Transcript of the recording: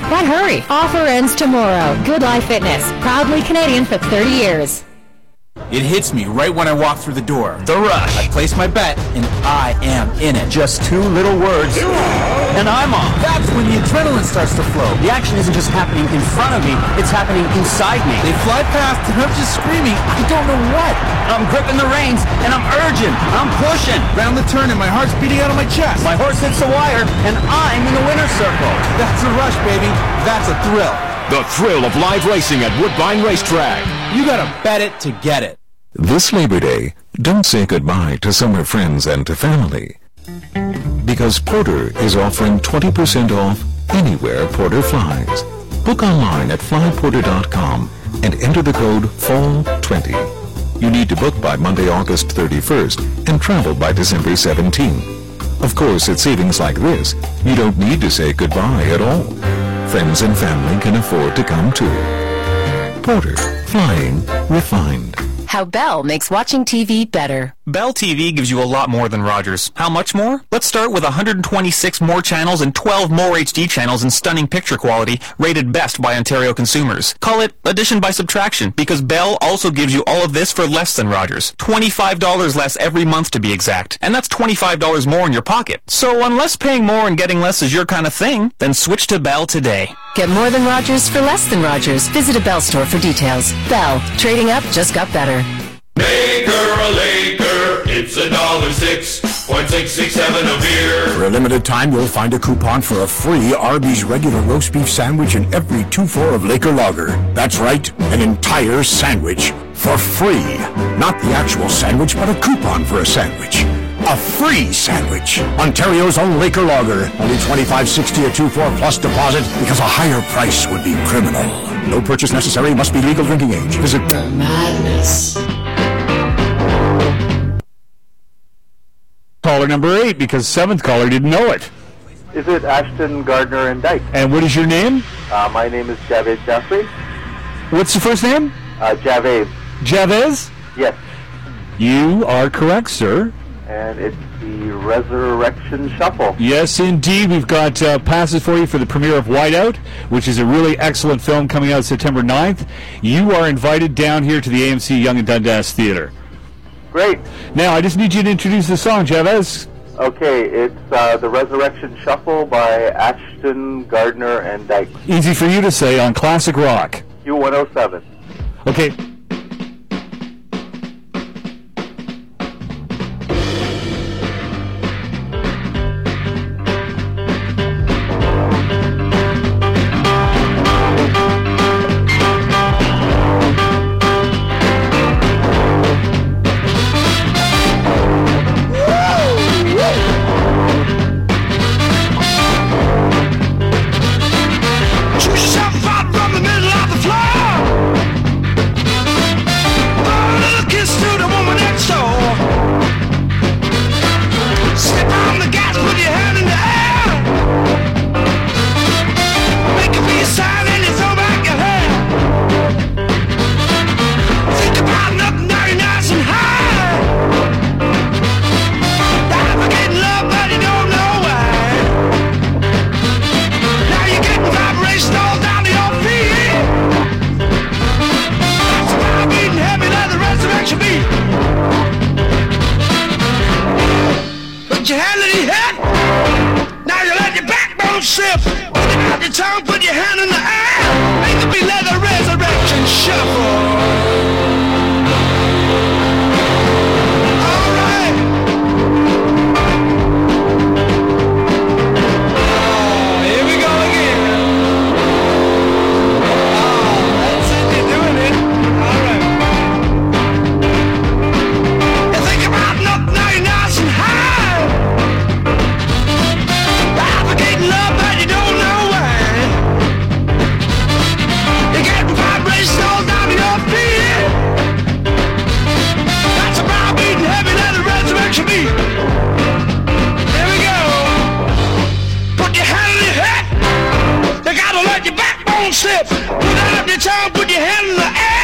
But hurry, offer ends tomorrow. Good Life Fitness, proudly Canadian for 30 years. It hits me right when I walk through the door. The rush. I place my bet, and I am in it. Just two little words, and I'm on. That's when the adrenaline starts to flow. The action isn't just happening in front of me, it's happening inside me. They fly past, and I'm just screaming, I don't know what. I'm gripping the reins, and I'm urging. I'm pushing. Round the turn, and my heart's beating out of my chest. My horse hits the wire, and I'm in the winner's circle. That's a rush, baby. That's a thrill. The thrill of live racing at Woodbine Racetrack. You gotta bet it to get it. This Labor Day, don't say goodbye to summer friends and to family. Because Porter is offering 20% off anywhere Porter flies. Book online at flyporter.com and enter the code FALL20. You need to book by Monday, August 31st and travel by December 17th. Of course, at savings like this, you don't need to say goodbye at all. Friends and family can afford to come too. Porter, flying refined. How Bell makes watching TV better. Bell TV gives you a lot more than Rogers. How much more? Let's start with 126 more channels and 12 more HD channels in stunning picture quality, rated best by Ontario consumers. Call it addition by subtraction, because Bell also gives you all of this for less than Rogers. $25 less every month to be exact. And that's $25 more in your pocket. So unless paying more and getting less is your kind of thing, then switch to Bell today. Get more than Rogers for less than Rogers. Visit a Bell store for details. Bell, trading up just got better. Make her a Laker, it's $1.06.667 a beer. For a limited time, you'll find a coupon for a free Arby's regular roast beef sandwich in every 2-4 of Laker Lager. That's right, an entire sandwich for free. Not the actual sandwich, but a coupon for a sandwich. A free sandwich. Ontario's own Laker Lager. Only $25.60 a 2-4 plus deposit, because a higher price would be criminal. No purchase necessary. Must be legal drinking age. Visit the madness. Caller number 8, because 7th caller didn't know it. Is it Ashton, Gardner, and Dyke? And what is your name? My name is Javed Jaffrey. What's the first name? Javed. Javez? Yes. You are correct, sir. And it's the Resurrection Shuffle. Yes, indeed. We've got passes for you for the premiere of Whiteout, which is a really excellent film coming out September 9th. You are invited down here to the AMC Yonge and Dundas Theatre. Great. Now, I just need you to introduce the song, Javez. Okay, it's the Resurrection Shuffle by Ashton, Gardner, and Dyke. Easy for you to say on Classic Rock. Q107. Okay. Put your hand in the air.